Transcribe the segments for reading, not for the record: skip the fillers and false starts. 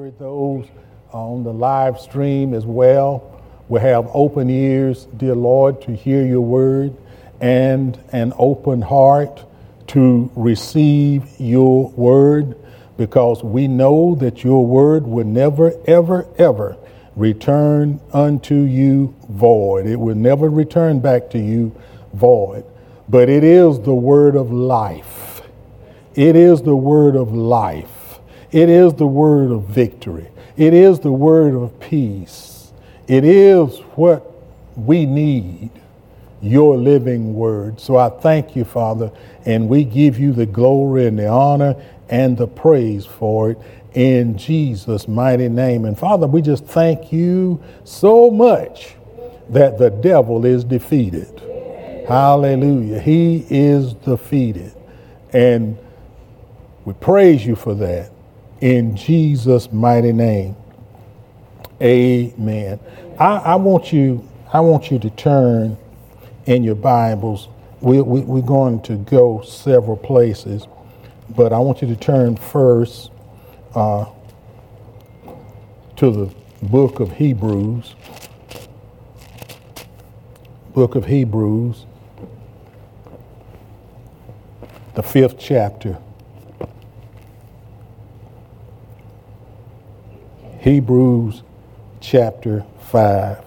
word. Those on the live stream as well will have open ears, dear Lord, to hear your word and an open heart to receive your word, because we know that your word will never, ever, ever return unto you void. It will never return back to you void. But it is the word of life. It is the word of life. It is the word of victory. It is the word of peace. It is what we need, your living word. So I thank you, Father, and we give you the glory and the honor and the praise for it in Jesus' mighty name. And Father, we just thank you so much that the devil is defeated. Hallelujah. He is defeated. And we praise you for that in Jesus' mighty name. Amen. I want you to turn in your Bibles. We're going to go several places, but I want you to turn first to the book of Hebrews. Book of Hebrews, the 5th chapter. Hebrews chapter 5.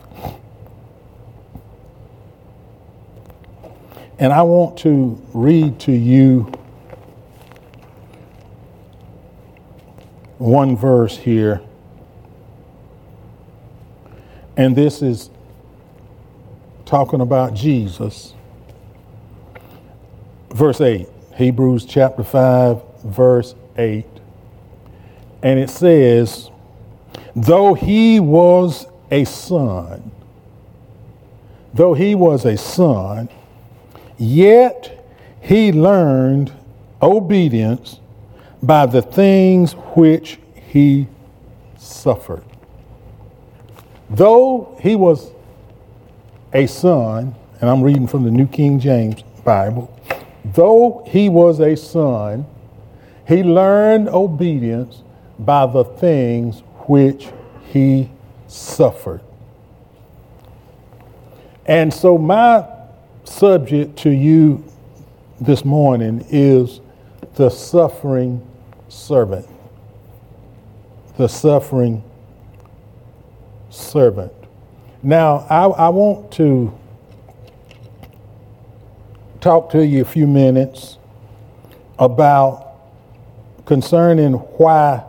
And I want to read to you one verse here. And this is talking about Jesus. Verse 8. Hebrews chapter 5, verse 8. And it says, though he was a son, yet he learned obedience by the things which he suffered. Though he was a son, and I'm reading from the New King James Bible, though he was a son, he learned obedience by the things which he suffered. And so my subject to you this morning is the suffering servant. The suffering servant. Now, I want to talk to you a few minutes about concerning why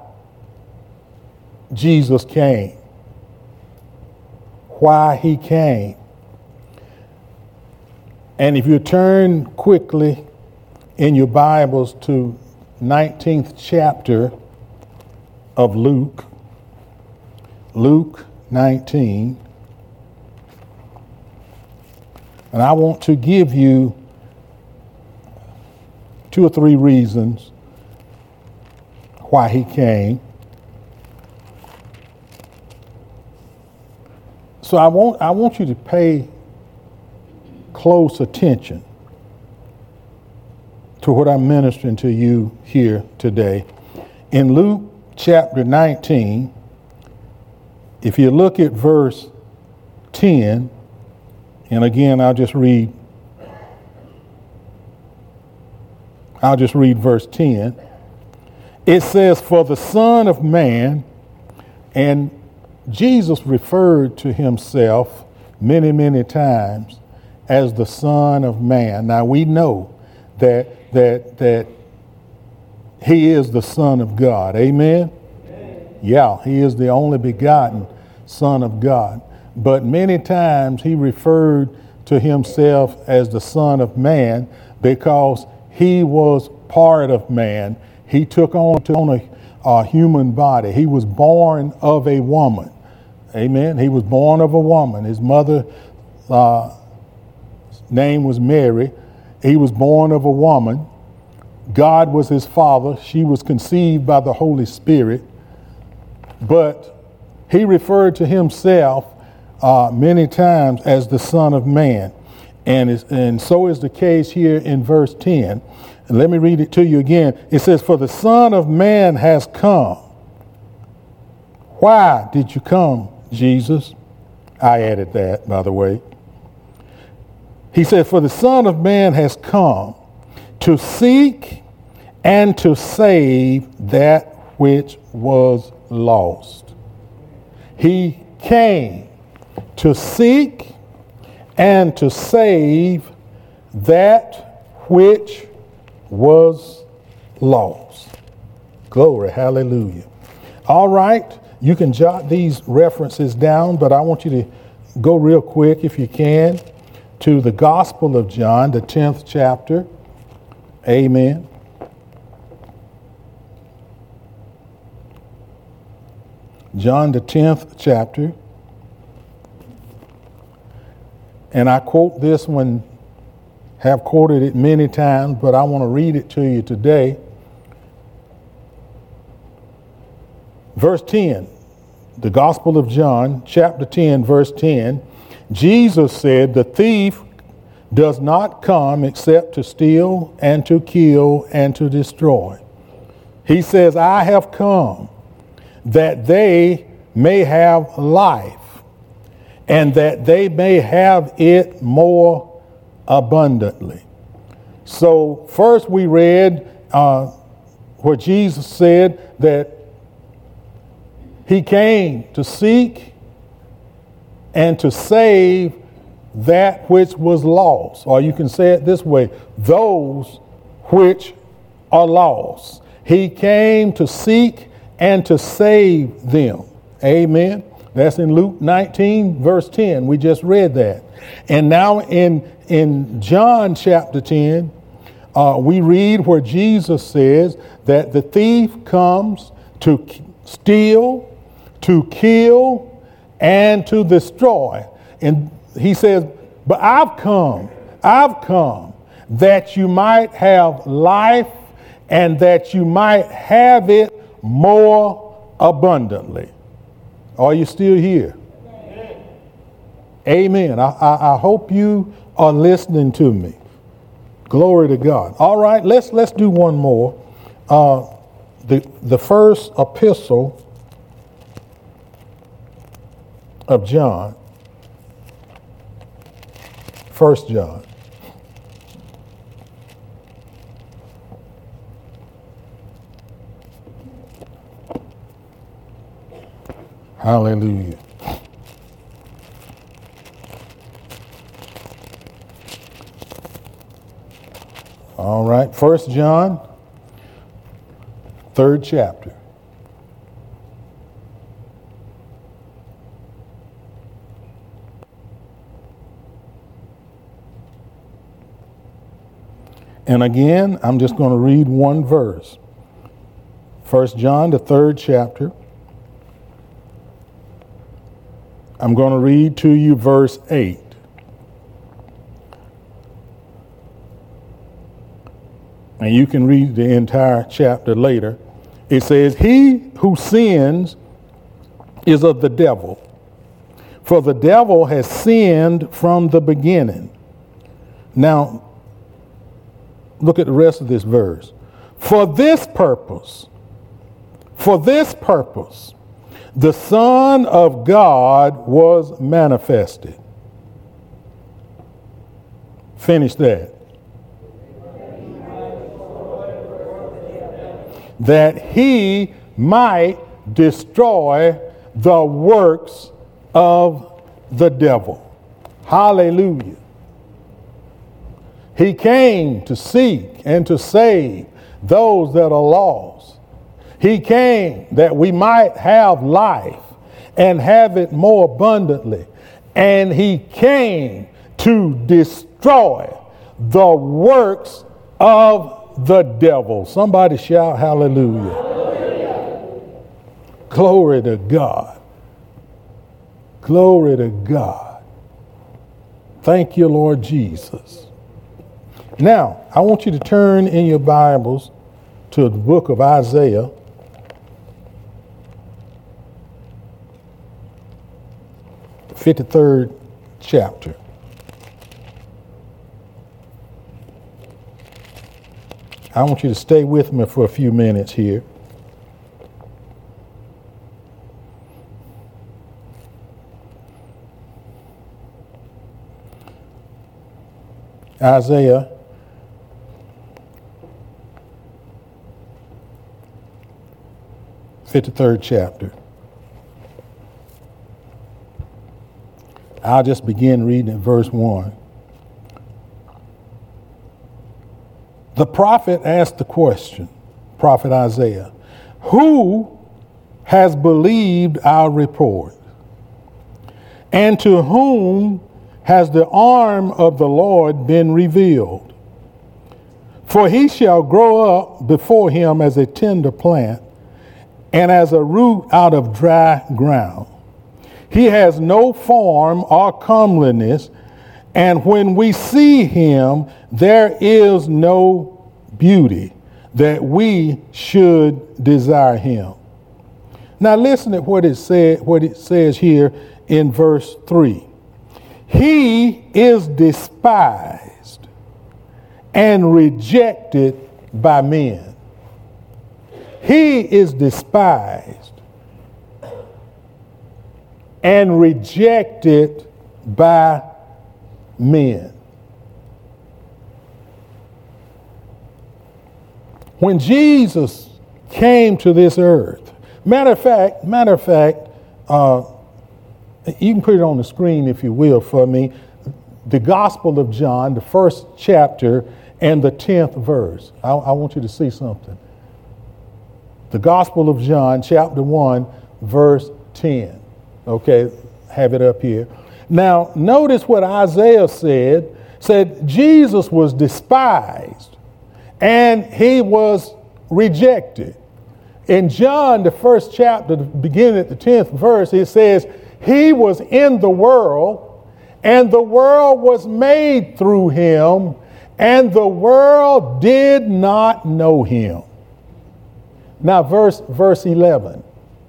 Jesus came. Why he came. And if you turn quickly in your Bibles to 19th chapter of Luke, Luke 19, and I want to give you 2 or 3 reasons why he came. So I want you to pay close attention to what I'm ministering to you here today. In Luke chapter 19, if you look at verse 10, and again I'll just read verse 10. It says, for the Son of Man, and Jesus referred to himself many, many times as the Son of Man. Now we know that he is the Son of God. Amen? Amen. Yeah, he is the only begotten Son of God. But many times he referred to himself as the Son of Man because he was part of man. He took on a human body. He was born of a woman. Amen. He was born of a woman. His mother name was Mary. He was born of a woman. God was his father. She was conceived by the Holy Spirit. But he referred to himself many times as the Son of Man. And so is the case here in verse 10. And let me read it to you again. It says, for the Son of Man has come Why did you come, Jesus? I added that, by the way. He said, for the Son of Man has come to seek and to save that which was lost. He came to seek and to save that which was lost. Glory, hallelujah. All right, you can jot these references down, but I want you to go real quick, if you can, to the Gospel of John, the 10th chapter. Amen. John, the 10th chapter. And I quote this one, have quoted it many times, but I want to read it to you today. Verse 10, the Gospel of John, chapter 10, verse 10, Jesus said, the thief does not come except to steal and to kill and to destroy. He says, I have come that they may have life and that they may have it more abundantly. So first we read where Jesus said that he came to seek and to save that which was lost. Or you can say it this way, those which are lost. He came to seek and to save them. Amen. That's in Luke 19, verse 10. We just read that. And now in John chapter 10, we read where Jesus says that the thief comes to steal, to kill, and to destroy. And he says, but I've come that you might have life and that you might have it more abundantly. Are you still here? Amen. I hope you are listening to me. Glory to God. All right, let's do one more. The first epistle of John, 1 John. Hallelujah. All right, 1 John, 3rd chapter. And again, I'm just going to read one verse. 1 John, the 3rd chapter. I'm going to read to you verse 8. And you can read the entire chapter later. It says, he who sins is of the devil, for the devil has sinned from the beginning. Now, look at the rest of this verse. For this purpose, the Son of God was manifested. Finish that. That he might destroy the works of the devil. Hallelujah. He came to seek and to save those that are lost. He came that we might have life and have it more abundantly. And he came to destroy the works of the devil. Somebody shout hallelujah. Hallelujah. Glory to God. Glory to God. Thank you, Lord Jesus. Now, I want you to turn in your Bibles to the book of Isaiah. The 53rd chapter. I want you to stay with me for a few minutes here. Isaiah 53rd chapter. I'll just begin reading at verse 1. The prophet asked the question, prophet Isaiah, who has believed our report? And to whom has the arm of the Lord been revealed? For he shall grow up before him as a tender plant and as a root out of dry ground. He has no form or comeliness, and when we see him, there is no beauty that we should desire him. Now listen to what it says here in verse 3. He is despised and rejected by men. He is despised and rejected by men. When Jesus came to this earth, matter of fact, you can put it on the screen if you will for me, the Gospel of John, the first chapter and the 10th verse. I want you to see something. The Gospel of John, chapter 1, verse 10. Okay, have it up here. Now, notice what Isaiah said Jesus was despised and he was rejected. In John, the first chapter, beginning at the 10th verse, it says, he was in the world, and the world was made through him, and the world did not know him. Now, verse 11.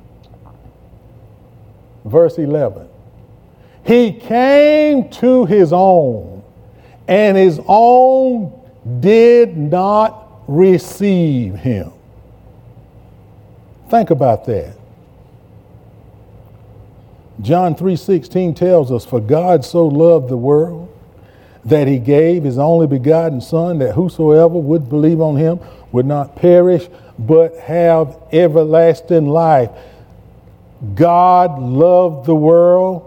Verse 11. He came to his own, and his own did not receive him. Think about that. John 3:16 tells us, for God so loved the world that he gave his only begotten Son, that whosoever would believe on him would not perish, but have everlasting life. God loved the world.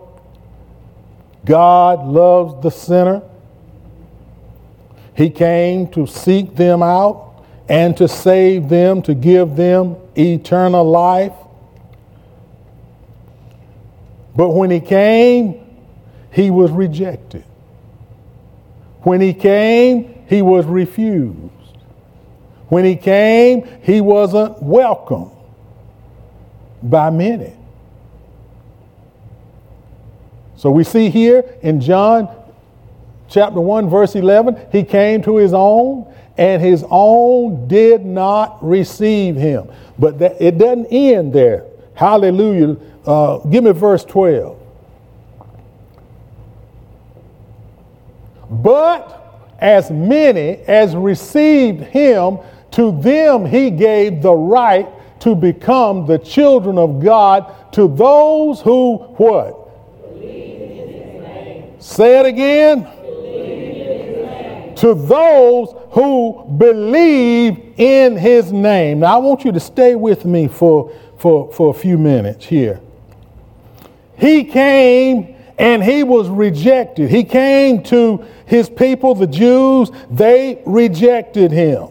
God loves the sinner. He came to seek them out and to save them, to give them eternal life. But when he came, he was rejected. When he came, he was refused. When he came, he wasn't welcome by many. So we see here in John chapter 1, verse 11, he came to his own, and his own did not receive him. But it doesn't end there. Hallelujah. Give me verse 12. But as many as received him, to them he gave the right to become the children of God, to those who, what? Believe in his name. Say it again. Believe in his name. To those who believe in his name. Now I want you to stay with me for a few minutes here. He came and he was rejected. He came to his people, the Jews. They rejected him.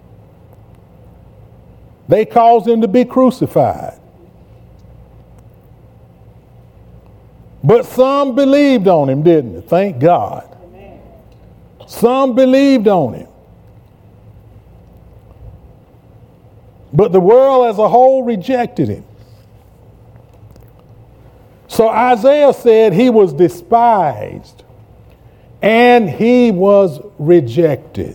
They caused him to be crucified. But some believed on him, didn't they? Thank God. Amen. Some believed on him. But the world as a whole rejected him. So Isaiah said he was despised and he was rejected.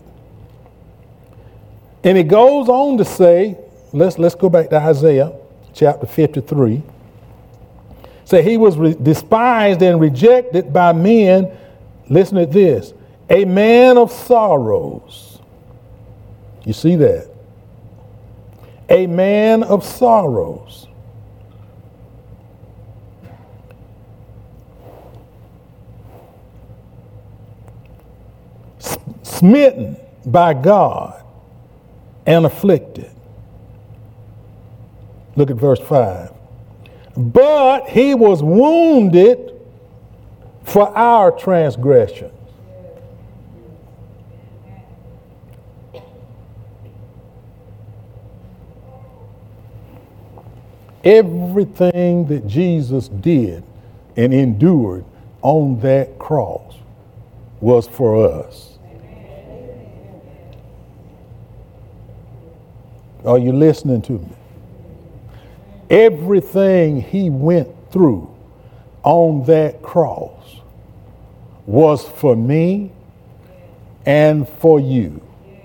And it goes on to say, let's go back to Isaiah chapter 53. Say he was despised and rejected by men. Listen to this. A man of sorrows. You see that? A man of sorrows. smitten by God and afflicted. Look at verse 5. But he was wounded for our transgressions. Everything that Jesus did and endured on that cross was for us. Are you listening to me? Everything he went through on that cross was for me and for you.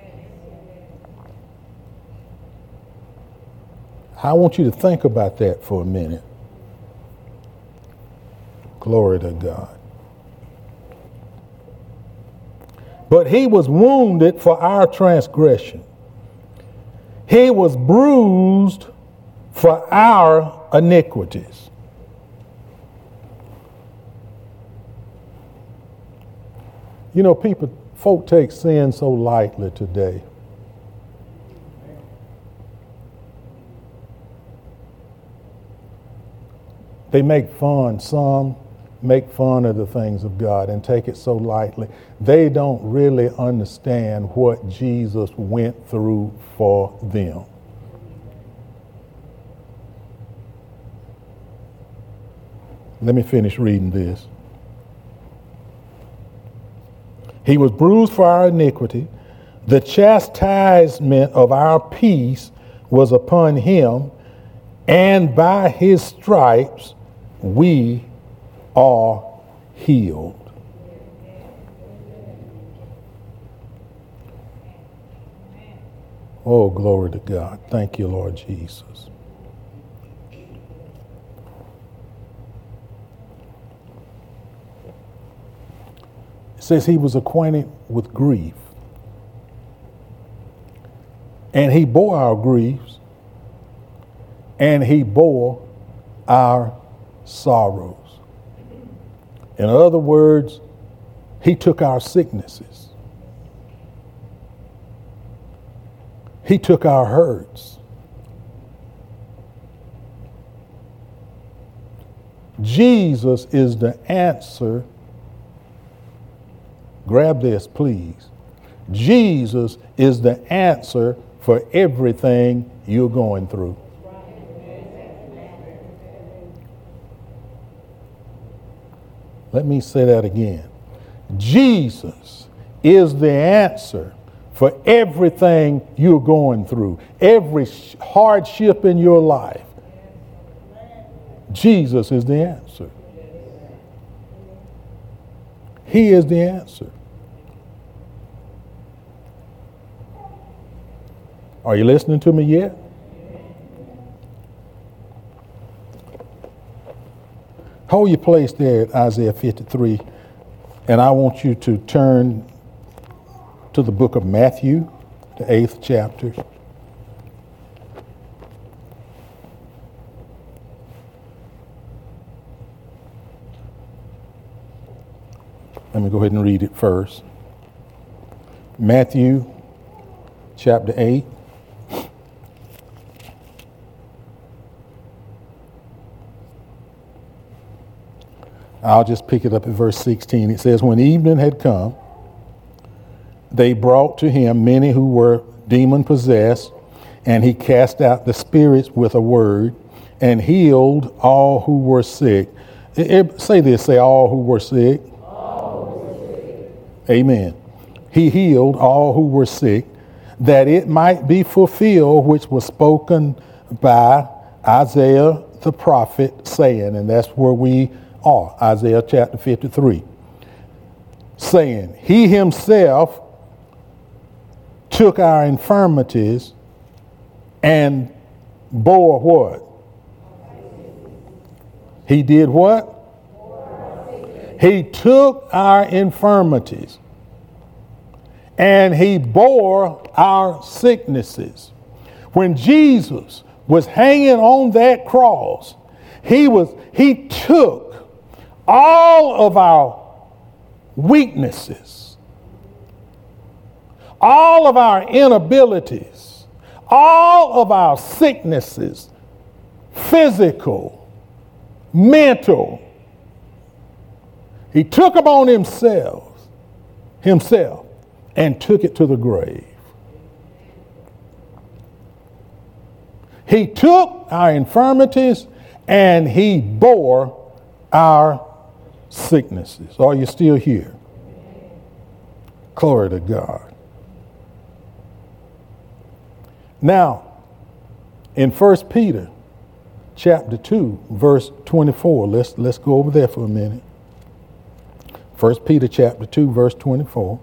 I want you to think about that for a minute. Glory to God. But he was wounded for our transgression. He was bruised for our iniquities. You know, folk take sin so lightly today. They make fun, some make fun of the things of God and take it so lightly. They don't really understand what Jesus went through for them. Let me finish reading this. He was bruised for our iniquity. The chastisement of our peace was upon him, and by his stripes we are healed. Oh, glory to God. Thank you, Lord Jesus. It says he was acquainted with grief, and he bore our griefs, and he bore our sorrows. In other words, he took our sicknesses. He took our hurts. Jesus is the answer. Grab this, please. Jesus is the answer for everything you're going through. Let me say that again. Jesus is the answer for everything you're going through, every hardship in your life. Jesus is the answer. He is the answer. Are you listening to me yet? Hold your place there at Isaiah 53, and I want you to turn to the book of Matthew, the 8th chapter. Let me go ahead and read it first. Matthew chapter 8. I'll just pick it up at verse 16. It says, when evening had come, they brought to him many who were demon-possessed, and he cast out the spirits with a word and healed all who were sick. Say this, say all who were sick. All who were sick. Amen. He healed all who were sick, that it might be fulfilled which was spoken by Isaiah the prophet, saying, and that's where we are, Isaiah chapter 53, saying, he himself took our infirmities and bore what? He did what? He took our infirmities and he bore our sicknesses. When Jesus was hanging on that cross, he took all of our weaknesses all of our inabilities, all of our sicknesses, physical, mental. He took upon himself and took it to the grave. He took our infirmities and he bore our sicknesses. Are you still here? Glory to God. Now, in 1 Peter chapter 2, verse 24, let's go over there for a minute. 1 Peter chapter 2, verse 24.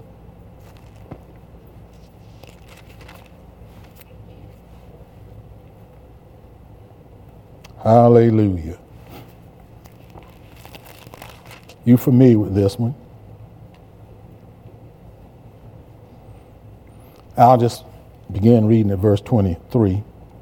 Hallelujah. You familiar with this one? I'll just begin reading at verse 23.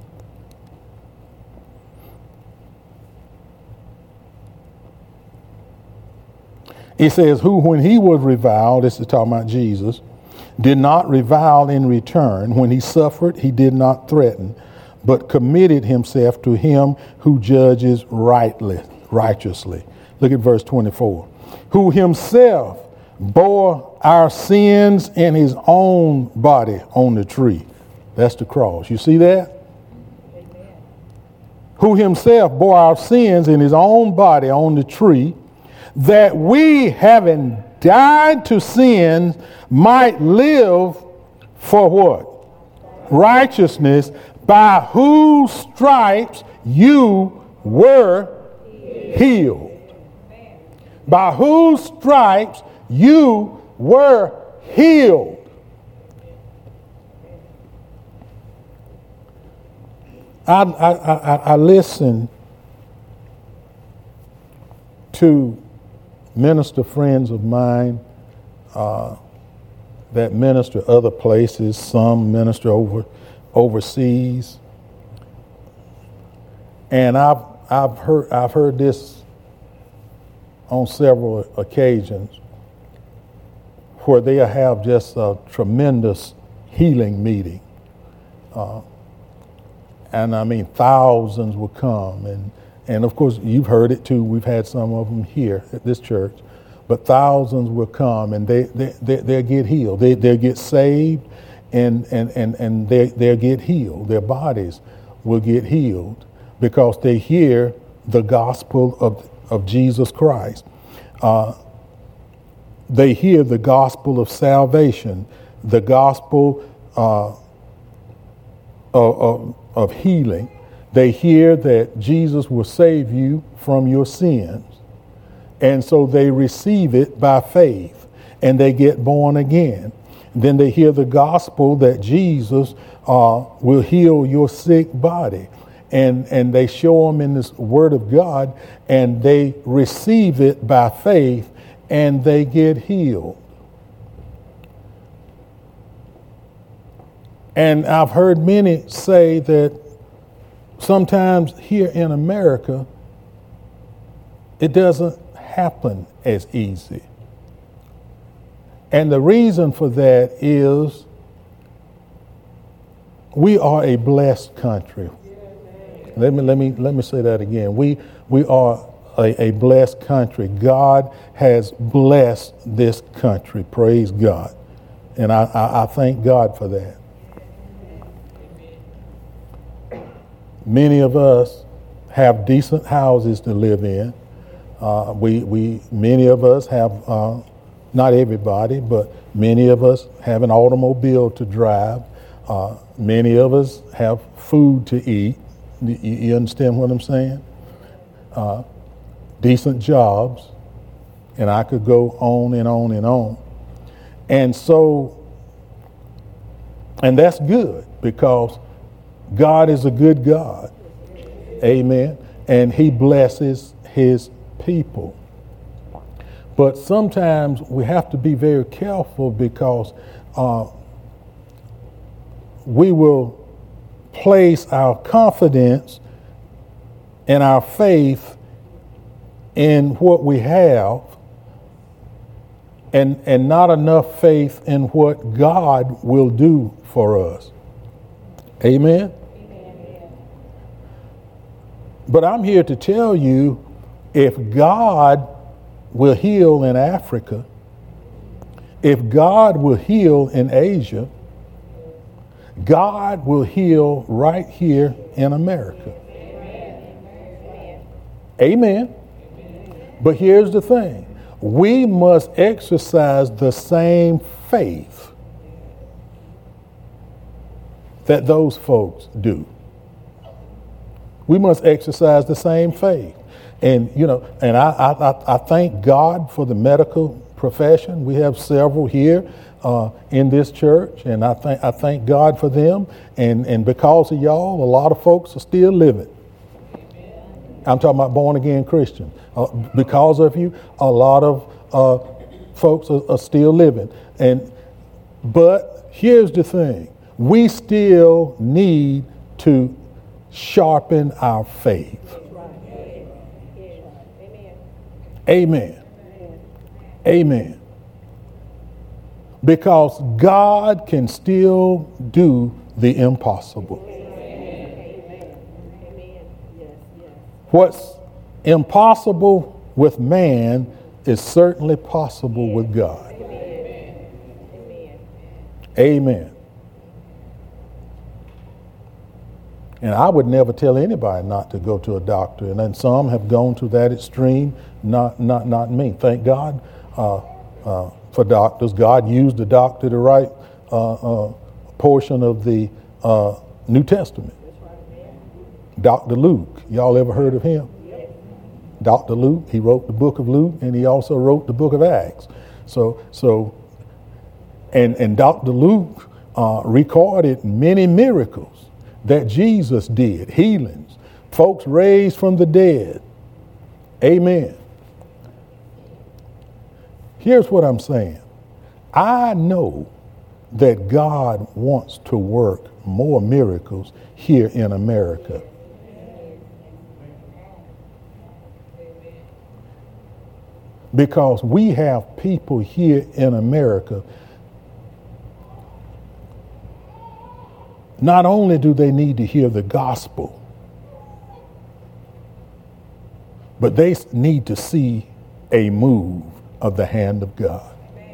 It says, who when he was reviled, this is talking about Jesus, did not revile in return. When he suffered, he did not threaten, but committed himself to him who judges righteously. Look at verse 24. Who himself bore our sins in his own body on the tree. That's the cross. You see that? Amen. Who himself bore our sins in his own body on the tree, that we, having died to sin, might live for what? Righteousness, by whose stripes you were healed. By whose stripes you were healed. I listen to minister friends of mine that minister other places. Some minister overseas, and I've heard this on several occasions, where they have just a tremendous healing meeting, and I mean thousands will come, and of course you've heard it too. We've had some of them here at this church, but thousands will come and they'll get healed. They'll get saved, and they'll get healed. Their bodies will get healed because they hear the gospel of Jesus Christ. They hear the gospel of salvation, the gospel of healing. They hear that Jesus will save you from your sins. And so they receive it by faith and they get born again. Then they hear the gospel that Jesus will heal your sick body. And they show them in this word of God, and they receive it by faith, and they get healed. And I've heard many say that sometimes here in America, it doesn't happen as easy. And the reason for that is we are a blessed country. Let me say that again. We are a blessed country. God has blessed this country. Praise God. And I thank God for that. Many of us have decent houses to live in. Many of us have, not everybody, but many of us have an automobile to drive. Many of us have food to eat. You understand what I'm saying? Decent jobs, and I could go on and on and on. And so, and that's good because God is a good God. Amen. And he blesses his people. But sometimes we have to be very careful because we will place our confidence and our faith in what we have and not enough faith in what God will do for us. Amen? But I'm here to tell you, if God will heal in Africa, if God will heal in Asia, God will heal right here in America. Amen. But here's the thing. We must exercise the same faith that those folks do. We must exercise the same faith. And, and I thank God for the medical profession. We have several here in this church, and I thank God for them. And because of y'all, a lot of folks are still living. I'm talking about born again Christians. Because of you, a lot of folks are still living. But here's the thing. We still need to sharpen our faith. Amen. Amen. Because God can still do the impossible. What's impossible with man is certainly possible with God. Amen. And I would never tell anybody not to go to a doctor. And then some have gone to that extreme, not me. Thank God for doctors. God used the doctor to write a portion of the New Testament. Dr. Luke. Y'all ever heard of him? Dr. Luke, he wrote the book of Luke, and he also wrote the book of Acts. And Dr. Luke recorded many miracles that Jesus did, healings, folks raised from the dead. Amen. Here's what I'm saying. I know that God wants to work more miracles here in America. Because we have people here in America. Not only do they need to hear the gospel, but they need to see a move of the hand of God.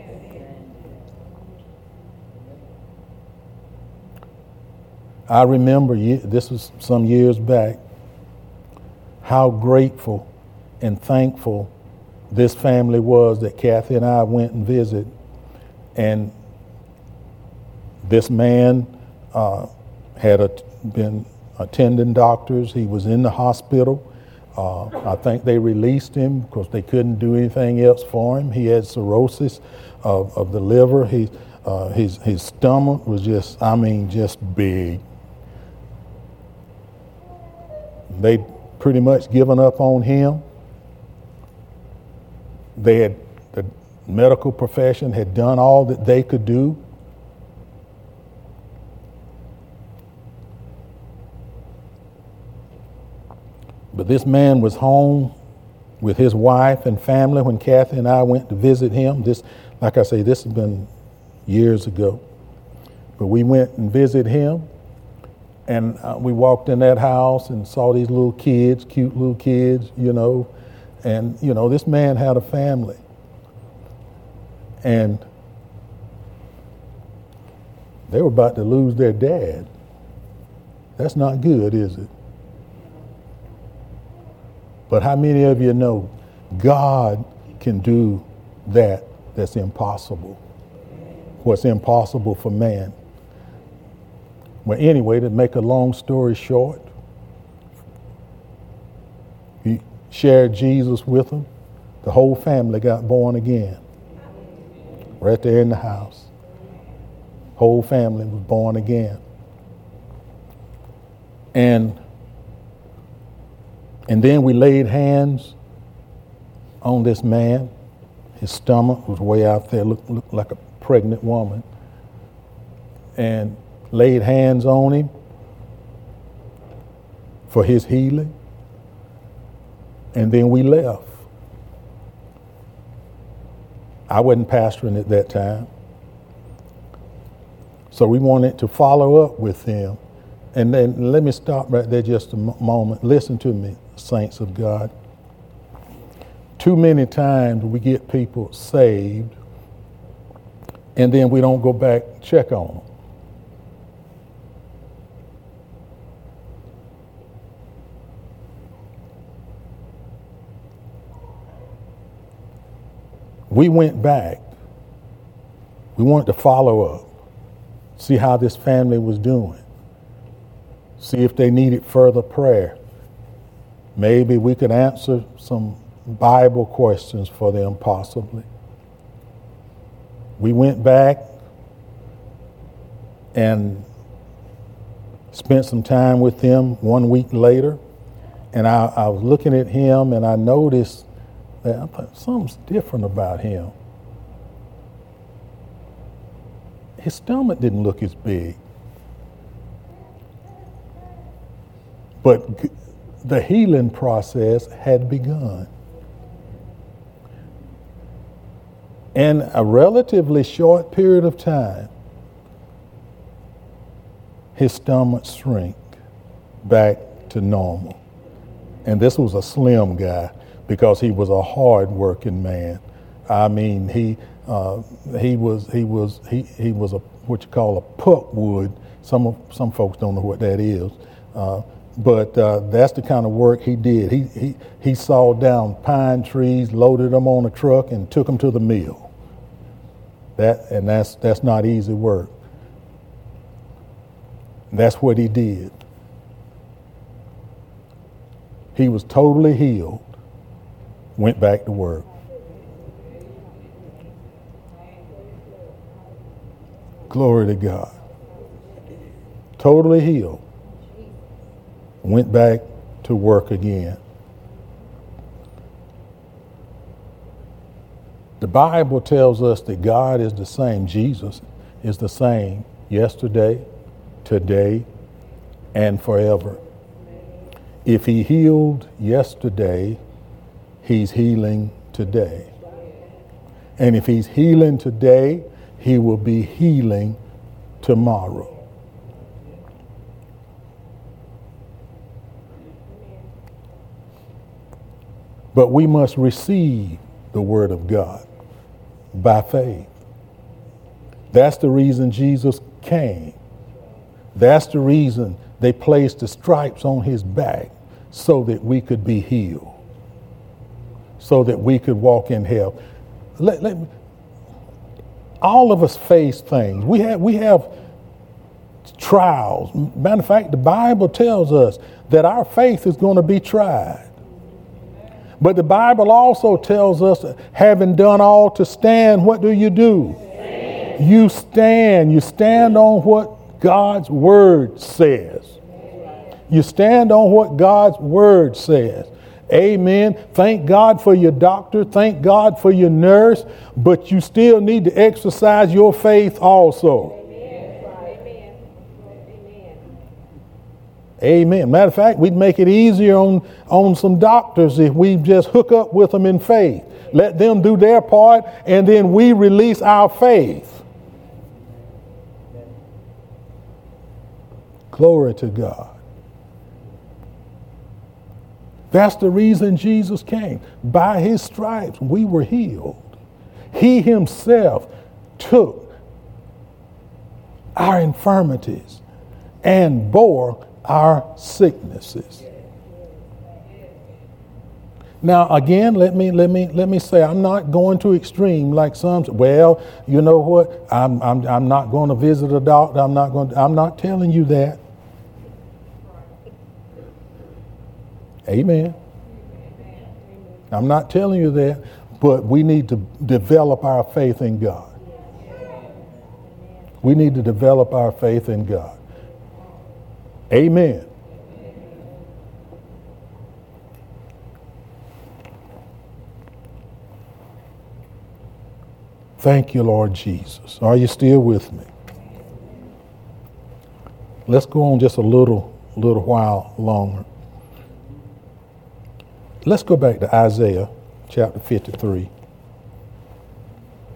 I remember, this was some years back, how grateful and thankful this family was that Kathy and I went and visited. And this man had been attending doctors. He was in the hospital. I think they released him because they couldn't do anything else for him. He had cirrhosis of the liver. His stomach was just big. They'd pretty much given up on him. The medical profession had done all that they could do. But this man was home with his wife and family when Kathy and I went to visit him. Like I say, this has been years ago. But we went and visited him, and we walked in that house and saw these little kids, cute little kids, And, this man had a family. And they were about to lose their dad. That's not good, is it? But how many of you know God can do that's impossible? What's impossible for man. Well, anyway, to make a long story short, he shared Jesus with them. The whole family got born again. Right there in the house. Whole family was born again. And then we laid hands on this man. His stomach was way out there, looked like a pregnant woman. And laid hands on him for his healing. And then we left. I wasn't pastoring at that time. So we wanted to follow up with them. And then let me stop right there just a moment. Listen to me, saints of God. Too many times we get people saved and then we don't go back check on them. We went back. We wanted to follow up, see how this family was doing, see if they needed further prayer. Maybe we could answer some Bible questions for them, possibly. We went back and spent some time with them 1 week later, and I was looking at him and I noticed that I thought something's different about him. His stomach didn't look as big. But the healing process had begun. In a relatively short period of time, his stomach shrank back to normal. And this was a slim guy because he was a hard-working man. I mean, he was a what you call a putwood. Some folks don't know what that is. But that's the kind of work he did. He sawed down pine trees, loaded them on a truck, and took them to the mill. That's not easy work. That's what he did. He was totally healed, went back to work. Glory to God. Totally healed. Went back to work again. The Bible tells us that God is the same. Jesus is the same yesterday, today, and forever. If he healed yesterday, he's healing today. And if he's healing today, he will be healing tomorrow. But we must receive the word of God by faith. That's the reason Jesus came. That's the reason they placed the stripes on his back, so that we could be healed, so that we could walk in health. All of us face things. We have trials. Matter of fact, the Bible tells us that our faith is going to be tried. But the Bible also tells us, having done all to stand, what do? Stand. You stand. You stand on what God's word says. You stand on what God's word says. Amen. Thank God for your doctor. Thank God for your nurse. But you still need to exercise your faith also. Amen. Matter of fact, we'd make it easier on some doctors if we just hook up with them in faith. Let them do their part, and then we release our faith. Glory to God. That's the reason Jesus came. By his stripes, we were healed. He himself took our infirmities and bore our sicknesses. Now, again, let me say, I'm not going to extreme like some. Well, you know what? I'm not going to visit a doctor. I'm not telling you that. Amen. I'm not telling you that, but we need to develop our faith in God. We need to develop our faith in God. Amen. Thank you, Lord Jesus. Are you still with me? Let's go on just a little while longer. Let's go back to Isaiah chapter 53.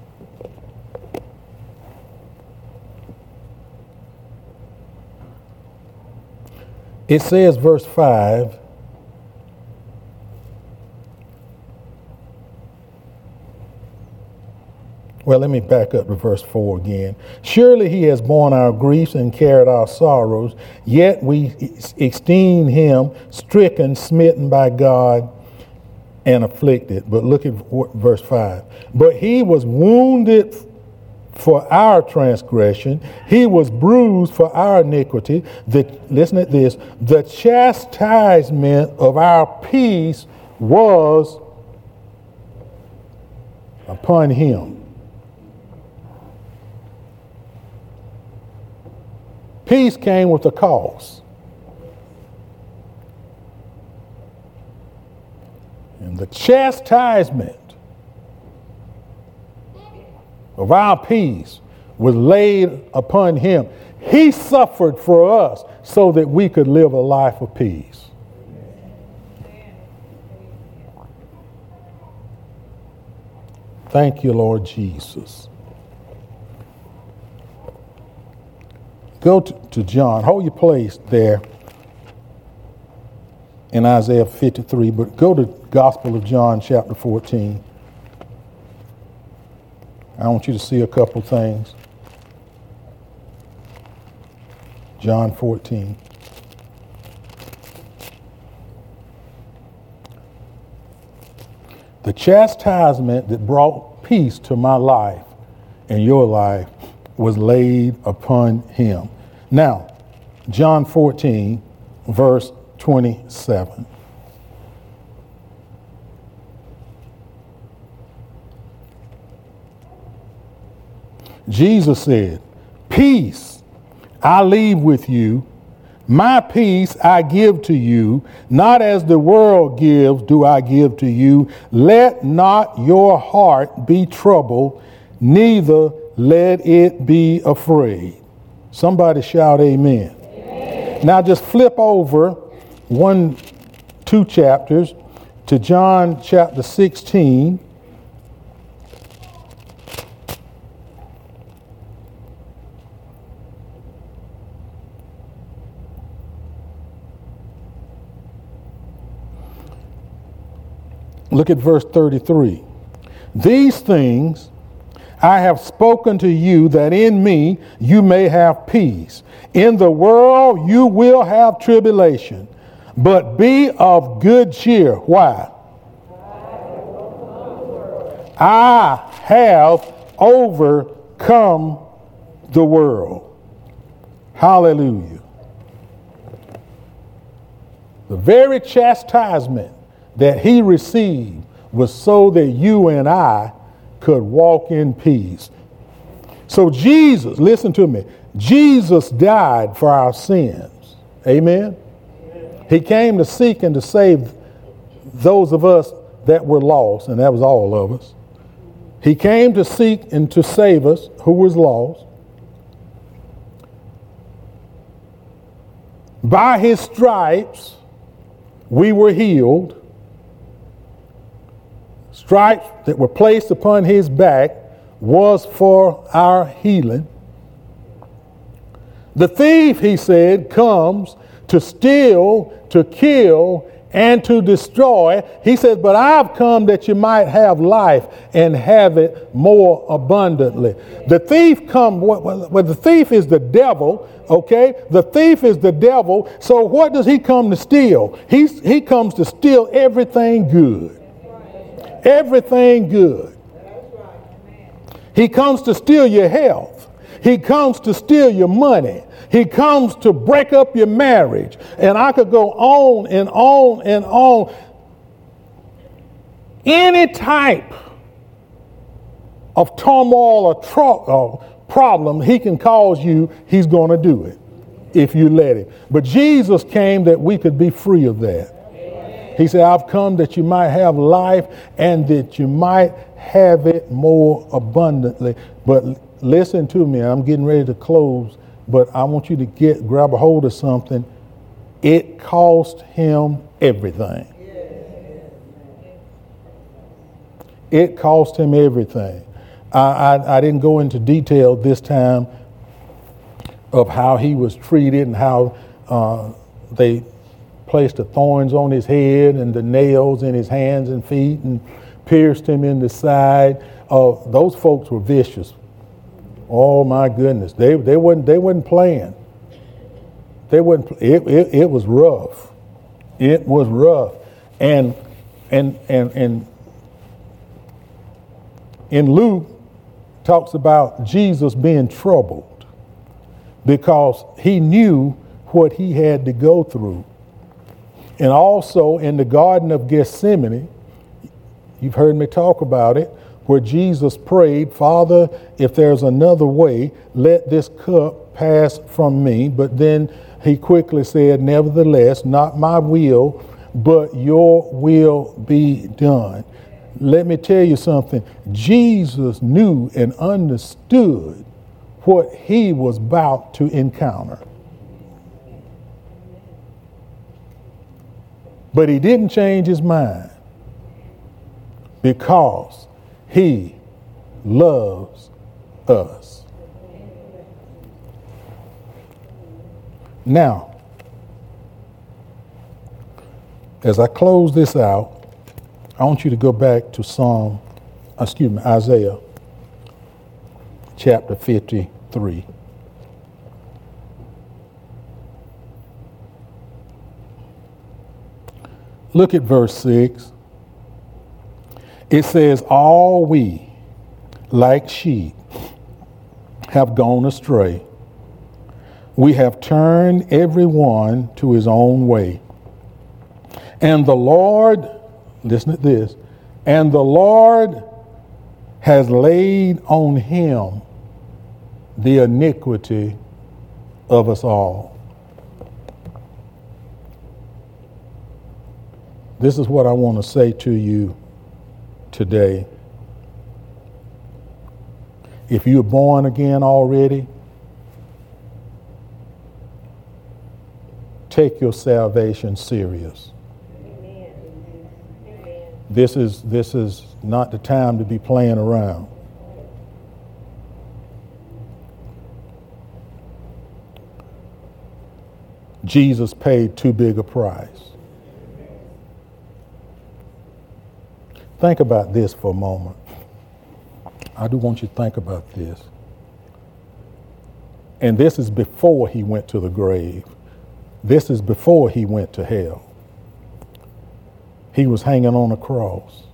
It says, verse 5, well, let me back up to verse 4 again. Surely he has borne our griefs and carried our sorrows, yet we esteem him stricken, smitten by God, and afflicted. But look at verse 5. But he was wounded for our transgression, he was bruised for our iniquity. Listen to this. The chastisement of our peace was upon him. Peace came with a cost. And the chastisement of our peace was laid upon him. He suffered for us so that we could live a life of peace. Thank you, Lord Jesus. Go to John. Hold your place there in Isaiah 53, but go to Gospel of John chapter 14. I want you to see a couple things. John 14. The chastisement that brought peace to my life and your life was laid upon him. Now, John 14, verse 27. Jesus said, peace I leave with you, my peace I give to you, not as the world gives do I give to you. Let not your heart be troubled, neither let it be afraid. Somebody shout amen. Amen. Now just flip over 2 chapters to John chapter 16. Look at verse 33. These things I have spoken to you, that in me you may have peace. In the world you will have tribulation, but be of good cheer. Why? I have overcome the world. Hallelujah. The very chastisement that he received was so that you and I could walk in peace. So Jesus, listen to me, Jesus died for our sins. Amen? Amen. He came to seek and to save those of us that were lost, and that was all of us. He came to seek and to save us who was lost. By his stripes, we were healed. Stripes that were placed upon his back was for our healing. The thief, he said, comes to steal, to kill, and to destroy. He says, but I've come that you might have life and have it more abundantly. The thief comes, well, the thief is the devil, okay? The thief is the devil. So what does he come to steal? He comes to steal everything good. Everything good. He comes to steal your health. He comes to steal your money. He comes to break up your marriage. And I could go on and on and on. Any type of turmoil or problem he can cause you, he's going to do it if you let him. But Jesus came that we could be free of that. He said, I've come that you might have life and that you might have it more abundantly. But listen to me, I'm getting ready to close, but I want you to grab a hold of something. It cost him everything. It cost him everything. I didn't go into detail this time of how he was treated and how they placed the thorns on his head and the nails in his hands and feet and pierced him in the side. Those folks were vicious. Oh my goodness, they wasn't playing. They wouldn't. It was rough. It was rough, and in Luke talks about Jesus being troubled because he knew what he had to go through. And also in the Garden of Gethsemane, you've heard me talk about it, where Jesus prayed, Father, if there's another way, let this cup pass from me. But then he quickly said, nevertheless, not my will, but your will be done. Let me tell you something. Jesus knew and understood what he was about to encounter. But he didn't change his mind because he loves us. Now, as I close this out, I want you to go back to Isaiah chapter 53. Look at verse 6. It says, all we, like sheep, have gone astray. We have turned everyone to his own way. And the Lord, listen to this, and the Lord has laid on him the iniquity of us all. This is what I want to say to you today. If you're born again already, take your salvation serious. Amen. This is not the time to be playing around. Jesus paid too big a price. Think about this for a moment. I do want you to think about this. And this is before he went to the grave. This is before he went to hell. He was hanging on a cross.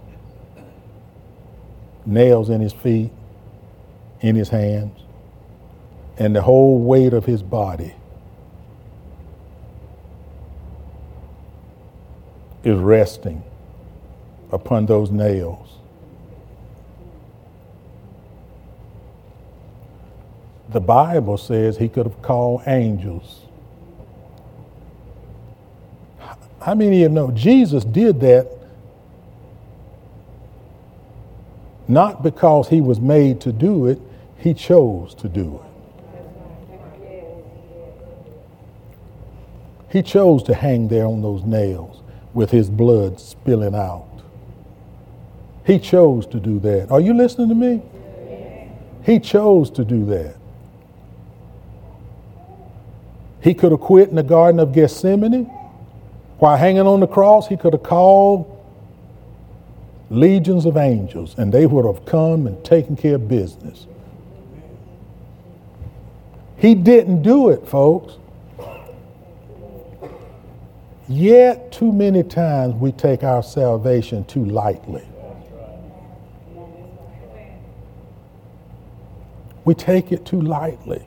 Nails in his feet, in his hands, and the whole weight of his body is resting upon those nails. The Bible says he could have called angels. How many of you know Jesus did that not because he was made to do it, he chose to do it. He chose to hang there on those nails with his blood spilling out. He chose to do that. Are you listening to me? He chose to do that. He could have quit in the Garden of Gethsemane. While hanging on the cross, he could have called legions of angels, and they would have come and taken care of business. He didn't do it, folks. Yet, too many times we take our salvation too lightly. We take it too lightly.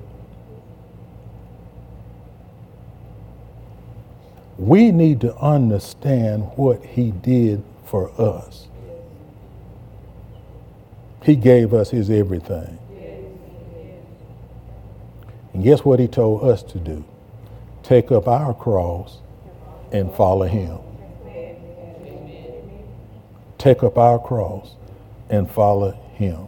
We need to understand what he did for us. He gave us his everything. And guess what he told us to do? Take up our cross and follow him. Take up our cross and follow him.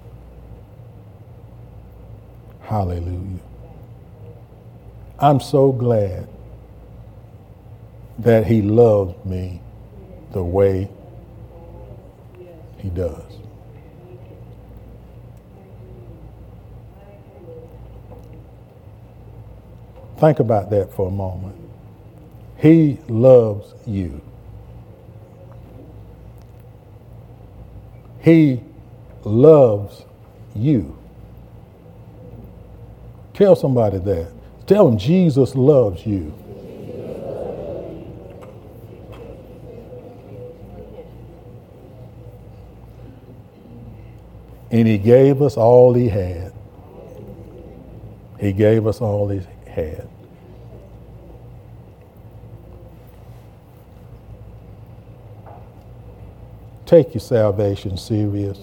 Hallelujah. I'm so glad that he loves me the way he does. Think about that for a moment. He loves you. He loves you. Tell somebody that. Tell them Jesus loves you. And he gave us all he had. He gave us all he had. Take your salvation serious.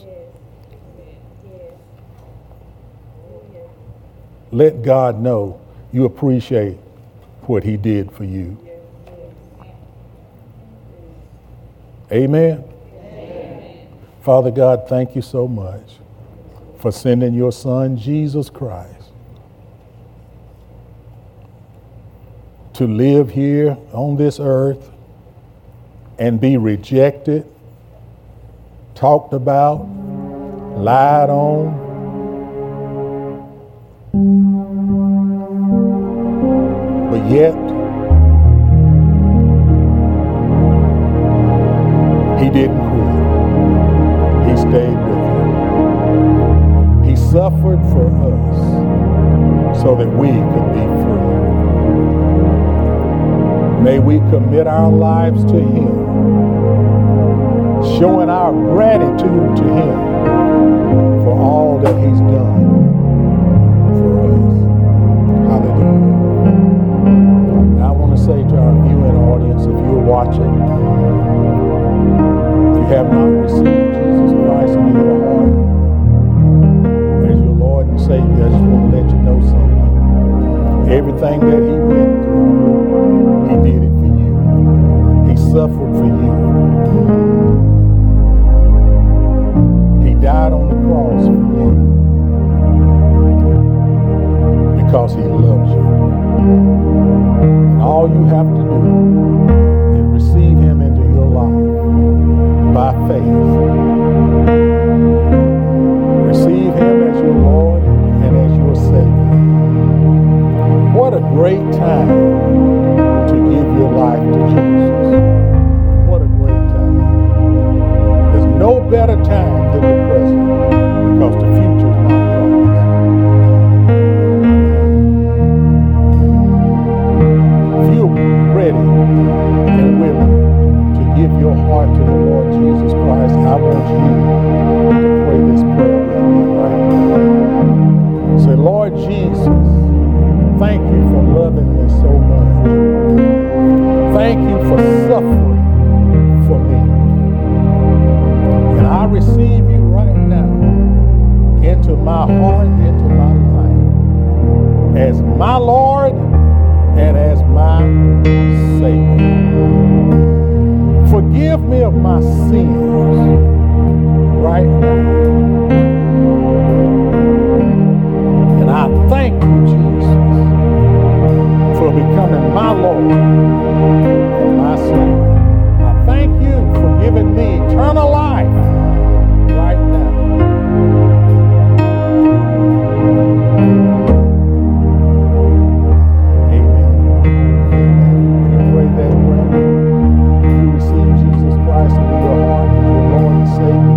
Let God know you appreciate what he did for you. Amen. Father God, thank you so much for sending your son, Jesus Christ, to live here on this earth and be rejected, talked about, lied on, but yet he didn't quit. He stayed with him. He suffered for us so that we could be free. May we commit our lives to him, showing our gratitude to him for all that he's done for us. Hallelujah. Now I want to say to our viewing audience, if you're watching, if you have not received Jesus Christ into your heart as your Lord and Savior, I just want to let you know something. Everything that he went through, he did it for you. He suffered for you. He died on the cross for you because he loves you. And all you have to do is receive him into your life by faith. Receive him as your Lord and as your Savior. What a great time to give your life to Jesus. What a great time. There's no better time than the present because the future is not promised. If you're ready and willing to give your heart to the Lord Jesus Christ, I want you to pray this prayer with me right now. Say, Lord Jesus, thank you for loving me so much. Thank you for suffering for me. And I receive you right now into my heart, into my life, as my Lord and as my Savior. Forgive me of my sins right now. And I thank you, Jesus, for becoming my Lord and my Savior. I thank you for giving me eternal life right now. Amen. Amen. You pray that prayer. You receive Jesus Christ into your heart as your Lord and Savior.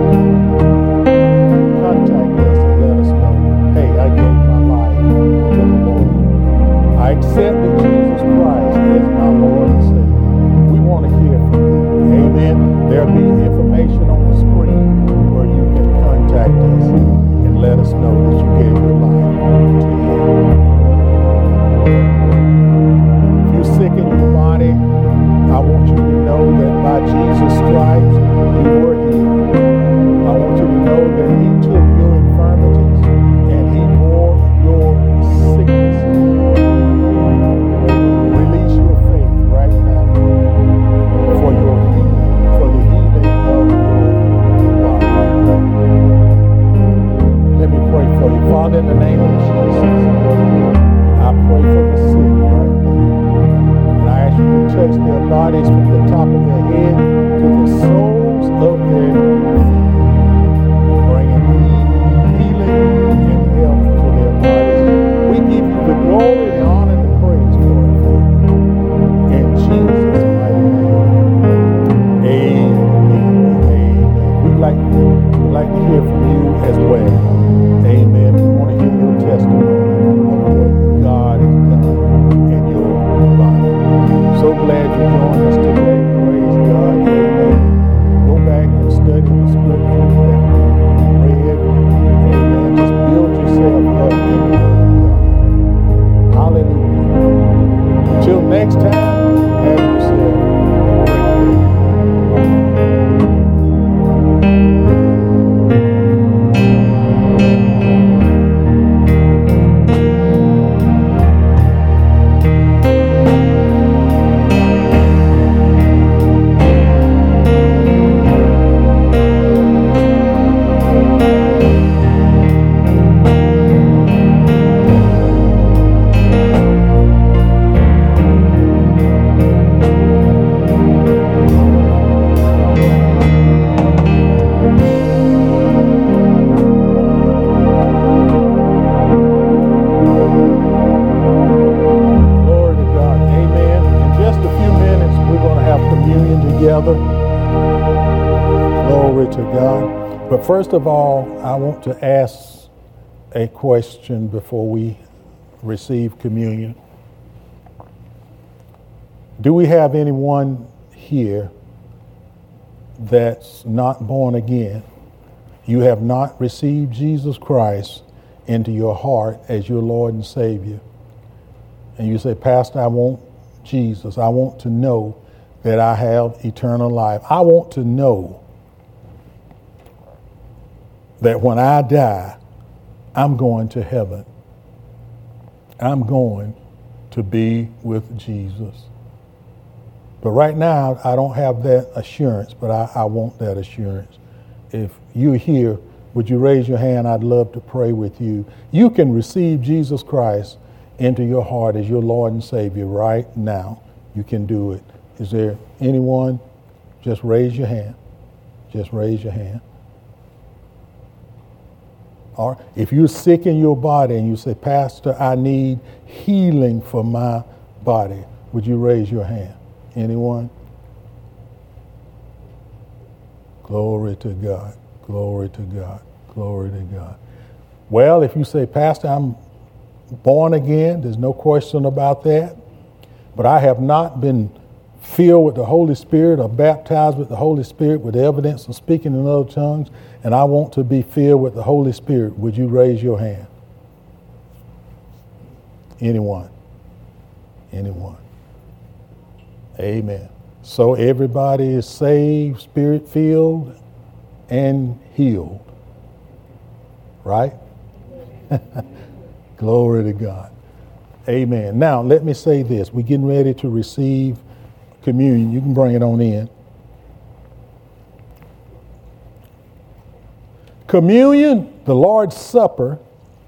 Contact us and let us know, hey, I gave my life to the Lord. I accepted Jesus Christ as my Lord and Savior. We want to hear from you. Amen. There'll be information on the screen where you can contact us and let us know that you gave your life to him. If you're sick in your body, I want you to know that by Jesus' stripes you were healed. I want you to know that he took your infirmities and he bore your sicknesses. Release your faith right now for your healing, for the healing of your body. Let me pray for you. Father, in the name of Jesus, I pray for the sick right now. And I ask you to touch their bodies from the top of their head to the soles of their feet, bringing healing and health to their bodies. We give you the glory, the honor, and the praise for it, Father. In time, have yourself a great day. Glory to God. But first of all, I want to ask a question before we receive communion. Do we have anyone here that's not born again? You have not received Jesus Christ into your heart as your Lord and Savior. And you say, Pastor, I want Jesus. I want to know that I have eternal life. I want to know that when I die, I'm going to heaven. I'm going to be with Jesus. But right now, I don't have that assurance, but I want that assurance. If you're here, would you raise your hand? I'd love to pray with you. You can receive Jesus Christ into your heart as your Lord and Savior right now. You can do it. Is there anyone? Just raise your hand. Just raise your hand. Or if you're sick in your body and you say, Pastor, I need healing for my body, would you raise your hand? Anyone? Glory to God. Glory to God. Glory to God. Well, if you say, Pastor, I'm born again, there's no question about that, but I have not been filled with the Holy Spirit or baptized with the Holy Spirit with evidence of speaking in other tongues, and I want to be filled with the Holy Spirit, would you raise your hand? Anyone? Anyone? Amen. So everybody is saved, Spirit-filled, and healed. Right? Glory to God. Amen. Now, let me say this. We're getting ready to receive communion. You can bring it on in. Communion, the Lord's Supper,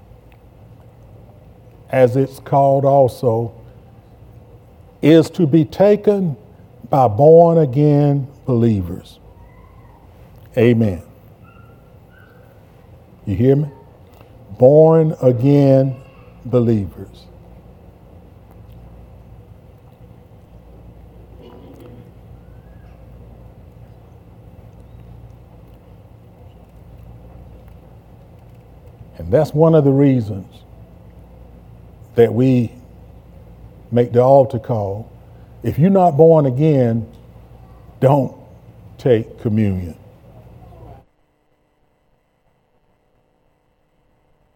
as it's called also, is to be taken by born-again believers. Amen. You hear me? Born-again believers. And that's one of the reasons that we make the altar call. If you're not born again, don't take communion.